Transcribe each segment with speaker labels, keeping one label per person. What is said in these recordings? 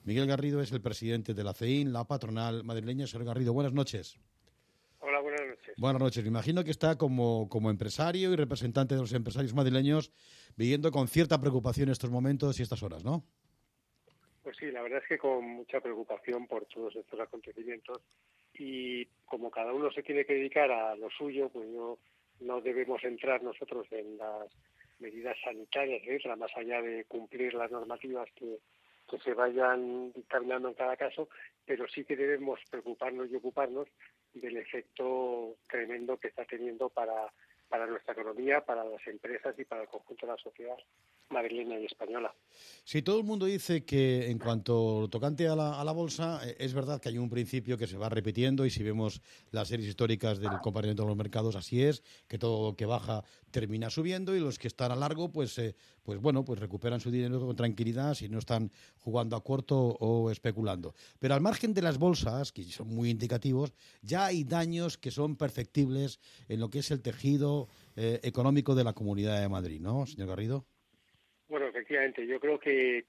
Speaker 1: Miguel Garrido es el presidente de la CEIN, la patronal madrileña. Señor Garrido, buenas noches.
Speaker 2: Hola, buenas noches.
Speaker 1: Buenas noches. Me imagino que está como empresario y representante de los empresarios madrileños viviendo con cierta preocupación estos momentos y estas horas, ¿no?
Speaker 2: Pues sí, la verdad es que con mucha preocupación por todos estos acontecimientos, y como cada uno se tiene que dedicar a lo suyo, pues no debemos entrar nosotros en las medidas sanitarias, etcétera, más allá de cumplir las normativas que se vayan dictaminando en cada caso, pero sí que debemos preocuparnos y ocuparnos del efecto tremendo que está teniendo para nuestra economía, para las empresas y para el conjunto de la sociedad madrileña y española.
Speaker 1: Sí, todo el mundo dice que en cuanto tocante a la bolsa, es verdad que hay un principio que se va repitiendo y si vemos las series históricas del comportamiento de los mercados, así es, que todo lo que baja termina subiendo y los que están a largo, pues recuperan su dinero con tranquilidad si no están jugando a corto o especulando. Pero al margen de las bolsas, que son muy indicativos, ya hay daños que son perceptibles en lo que es el tejido económico de la Comunidad de Madrid, ¿no, señor Garrido?
Speaker 2: Bueno, efectivamente, yo creo que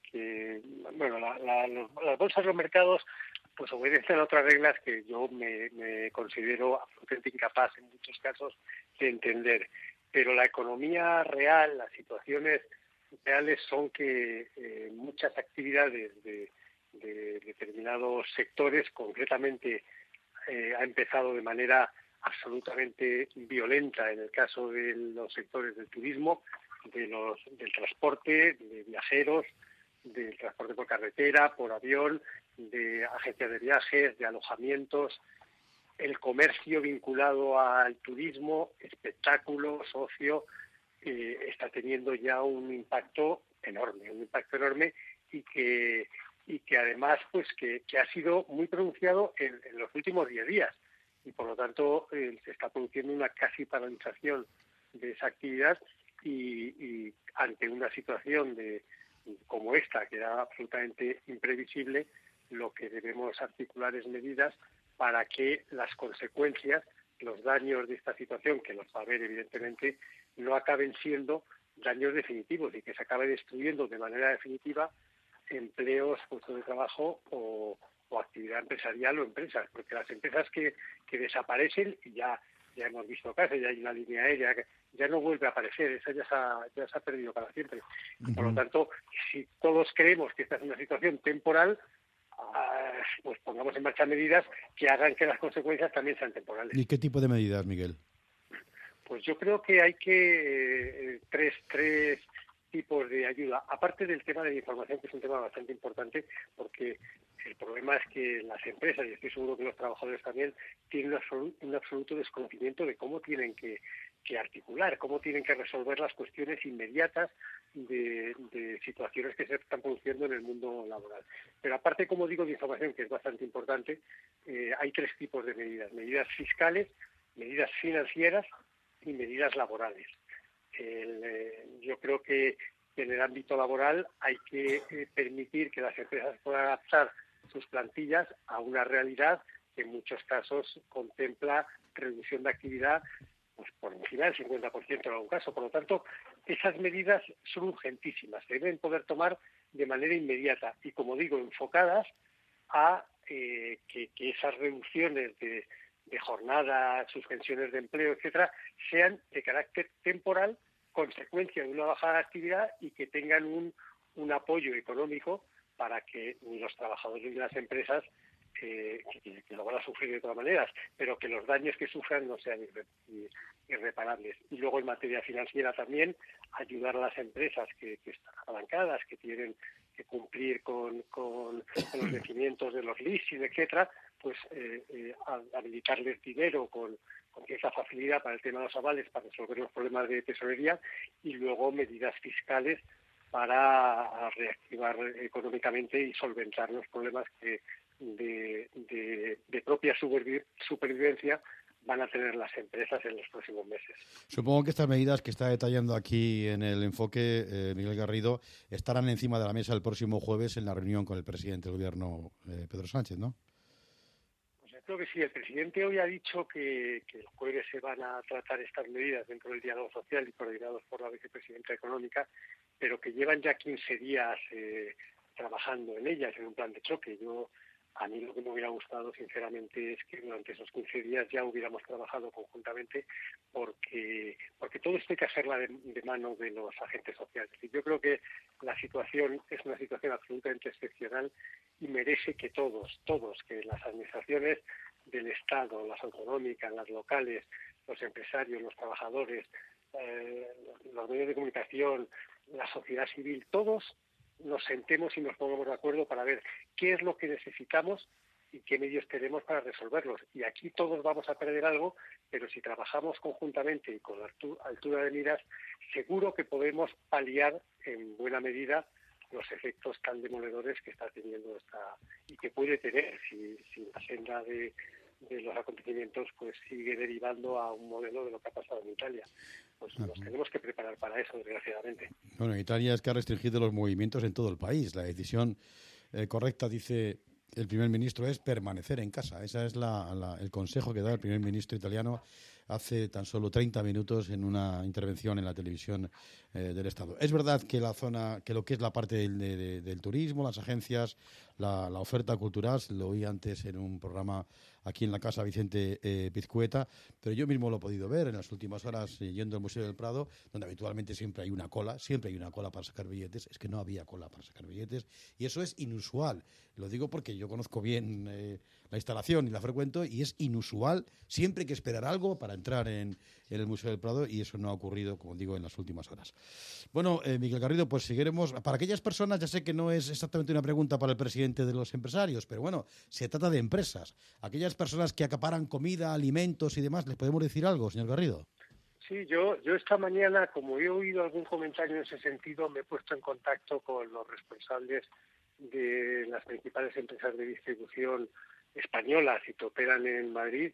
Speaker 2: las bolsas, los mercados, pues obedecen a otras reglas que yo me considero absolutamente incapaz en muchos casos de entender. Pero la economía real, las situaciones reales son que muchas actividades de determinados sectores, concretamente ha empezado de manera absolutamente violenta en el caso de los sectores del turismo, del transporte, de viajeros, del transporte por carretera, por avión, de agencias de viajes, de alojamientos, el comercio vinculado al turismo, espectáculos, ocio, está teniendo ya un impacto enorme y que además pues que ha sido muy pronunciado en los últimos 10 días y por lo tanto se está produciendo una casi paralización de esa actividad y ante una situación como esta, que era absolutamente imprevisible, lo que debemos articular es medidas para que las consecuencias, los daños de esta situación, que los va a haber evidentemente, no acaben siendo daños definitivos y que se acabe destruyendo de manera definitiva empleos, puestos de trabajo o actividad empresarial o empresas, porque las empresas que desaparecen, ya hemos visto casos, ya hay una línea aérea que ya no vuelve a aparecer, esa ya se ha perdido para siempre. Por lo tanto, si todos creemos que esta es una situación temporal, pues pongamos en marcha medidas que hagan que las consecuencias también sean temporales.
Speaker 1: ¿Y qué tipo de medidas, Miguel?
Speaker 2: Pues yo creo que hay que tres tipos de ayuda, aparte del tema de la información, que es un tema bastante importante, porque el problema es que las empresas, y estoy seguro que los trabajadores también, tienen un absoluto desconocimiento de cómo tienen que articular, cómo tienen que resolver las cuestiones inmediatas de situaciones que se están produciendo en el mundo laboral. Pero aparte, como digo, de información, que es bastante importante, hay tres tipos de medidas: medidas fiscales, medidas financieras y medidas laborales. Yo creo que en el ámbito laboral hay que permitir que las empresas puedan adaptar sus plantillas a una realidad que en muchos casos contempla reducción de actividad pues por encima del 50% en algún caso. Por lo tanto, esas medidas son urgentísimas, se deben poder tomar de manera inmediata y, como digo, enfocadas a que esas reducciones de jornada, suspensiones de empleo, etcétera, sean de carácter temporal, consecuencia de una bajada de actividad y que tengan un apoyo económico para que ni los trabajadores ni las empresas que lo van a sufrir de todas maneras, pero que los daños que sufran no sean irreparables. Y luego en materia financiera también ayudar a las empresas que están apalancadas, que tienen que cumplir con los vencimientos de los leasing, etcétera, pues habilitarles dinero con cierta facilidad para el tema de los avales, para resolver los problemas de tesorería, y luego medidas fiscales para reactivar económicamente y solventar los problemas que de propia supervivencia van a tener las empresas en los próximos meses.
Speaker 1: Supongo que estas medidas que está detallando aquí en el enfoque, Miguel Garrido, estarán encima de la mesa el próximo jueves en la reunión con el presidente del Gobierno, Pedro Sánchez, ¿no?
Speaker 2: Pues yo creo que sí. El presidente hoy ha dicho que el jueves se van a tratar estas medidas dentro del diálogo social y coordinados por la vicepresidenta económica, pero que llevan ya 15 días trabajando en ellas, en un plan de choque. A mí lo que me hubiera gustado, sinceramente, es que durante esos 15 días ya hubiéramos trabajado conjuntamente, porque todo esto hay que hacerla de mano de los agentes sociales. Y yo creo que la situación es una situación absolutamente excepcional y merece que todos, que las administraciones del Estado, las autonómicas, las locales, los empresarios, los trabajadores, los medios de comunicación, la sociedad civil, todos nos sentemos y nos pongamos de acuerdo para ver qué es lo que necesitamos y qué medios tenemos para resolverlos. Y aquí todos vamos a perder algo, pero si trabajamos conjuntamente y con altura de miras, seguro que podemos paliar en buena medida los efectos tan demoledores que está teniendo y que puede tener si la senda de los acontecimientos pues sigue derivando a un modelo de lo que ha pasado en Italia. Pues nos tenemos que preparar para eso, desgraciadamente.
Speaker 1: Bueno, Italia es que ha restringido los movimientos en todo el país. La decisión correcta, dice el primer ministro, es permanecer en casa. Ese es el consejo que da el primer ministro italiano hace tan solo 30 minutos en una intervención en la televisión del Estado. Es verdad que lo que es la parte del turismo, las agencias, la oferta cultural, lo oí antes en un programa aquí en la casa Vicente Pizcueta, pero yo mismo lo he podido ver en las últimas horas yendo al Museo del Prado, donde habitualmente siempre hay una cola para sacar billetes. Es que no había cola para sacar billetes y eso es inusual. Lo digo porque yo conozco bien la instalación y la frecuento y es inusual. Siempre hay que esperar algo para entrar en el Museo del Prado y eso no ha ocurrido, como digo, en las últimas horas. Bueno, Miguel Garrido, pues seguiremos. Para aquellas personas, ya sé que no es exactamente una pregunta para el presidente de los empresarios, pero bueno, se trata de empresas. Aquellas personas que acaparan comida, alimentos y demás, ¿les podemos decir algo, señor Garrido?
Speaker 2: Sí, yo esta mañana, como he oído algún comentario en ese sentido, me he puesto en contacto con los responsables de las principales empresas de distribución españolas y que operan en Madrid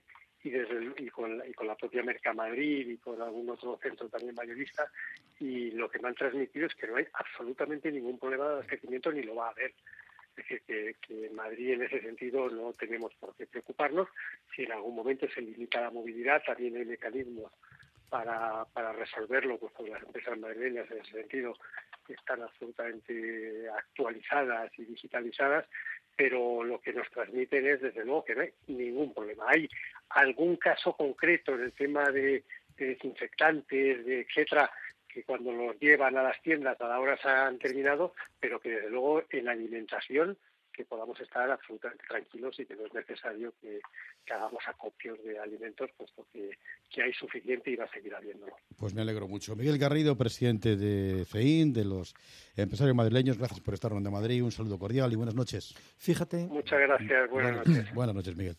Speaker 2: y con la propia Mercamadrid y con algún otro centro también mayorista, y lo que me han transmitido es que no hay absolutamente ningún problema de abastecimiento ni lo va a haber. Es decir, que en Madrid en ese sentido no tenemos por qué preocuparnos. Si en algún momento se limita la movilidad, también hay mecanismos para resolverlo, pues porque las empresas madrileñas en ese sentido están absolutamente actualizadas y digitalizadas, pero lo que nos transmiten es, desde luego, que no hay ningún problema. Hay algún caso concreto en el tema de desinfectantes, etcétera, que cuando los llevan a las tiendas a la hora se han terminado, pero que desde luego en alimentación que podamos estar absolutamente tranquilos y que no es necesario que hagamos acopios de alimentos, puesto que hay suficiente y va a seguir habiéndolo.
Speaker 1: Pues me alegro mucho. Miguel Garrido, presidente de FEIN, de los empresarios madrileños, gracias por estar en Onda Madrid. Un saludo cordial y buenas noches.
Speaker 3: Fíjate.
Speaker 2: Muchas gracias, buenas noches.
Speaker 1: Buenas noches, Miguel.